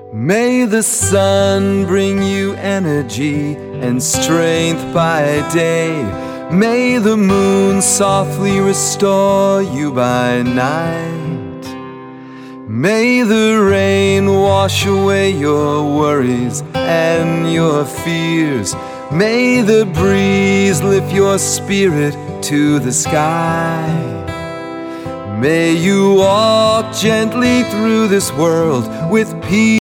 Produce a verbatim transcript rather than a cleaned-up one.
May the sun bring you energy and strength by day. May the moon softly restore you by night. May the rain wash away your worries and your fears. May the breeze lift your spirit to the sky. May you walk gently through this world with peace.